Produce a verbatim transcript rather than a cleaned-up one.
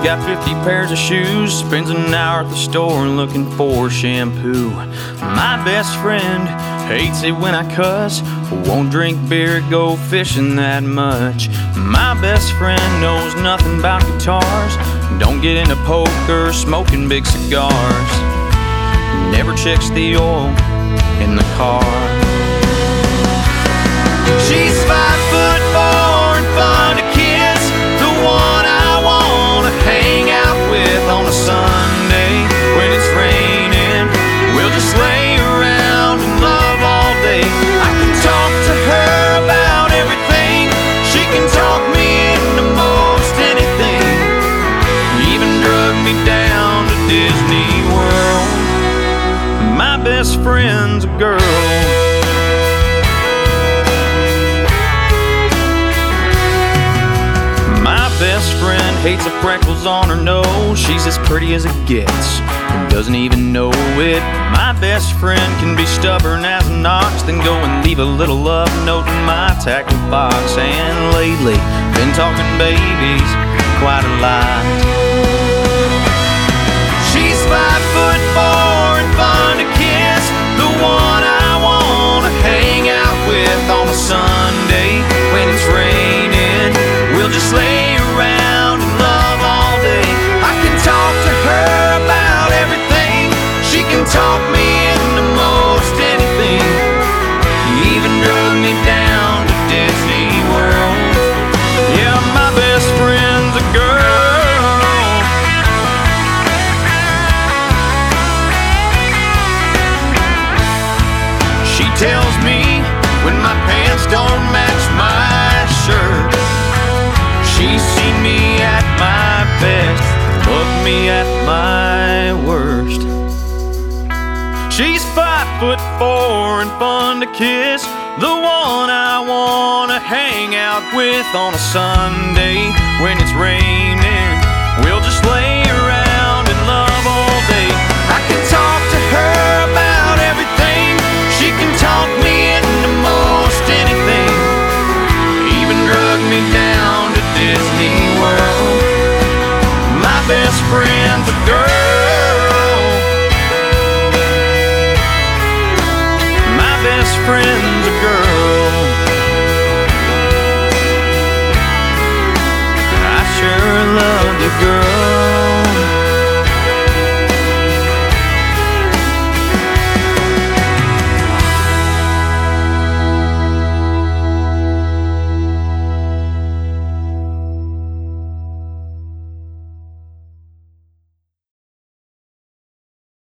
got fifty pairs of shoes, spends an hour at the store looking for shampoo. My best friend hates it when I cuss, won't drink beer, go fishing that much. My best friend knows nothing about guitars, don't get into poker, smoking big cigars, never checks the oil in the car. She's five foot four and fun to kiss, the one I wanna hang out with on a Sunday when it's raining. We'll just lay around and love all day. I can talk to her about everything, she can talk me into most anything, even drug me down to Disney World. My best friend's a girl. Best friend hates the freckles on her nose, she's as pretty as it gets and doesn't even know it. My best friend can be stubborn as an ox, then go and leave a little love note in my tackle box. And lately, been talking babies quite a lot. She's five foot four and fun to kiss, the one I wanna hang out with on a Sunday when it's raining. We'll just lay around and love all day. I can talk to her about everything, she can talk me into most anything, even drug me down to Disney World. Yeah, my best friend's a girl. She tells me when my pants don't match my shirt, she's seen me at my best, loved me at my worst. She's five foot four and fun to kiss, the one I wanna hang out with on a Sunday when it's raining. We'll just lay around and love all day. I can talk to her about everything, she can talk me into most anything, even drug me down to Disney World. My best friend's a girl. My best friend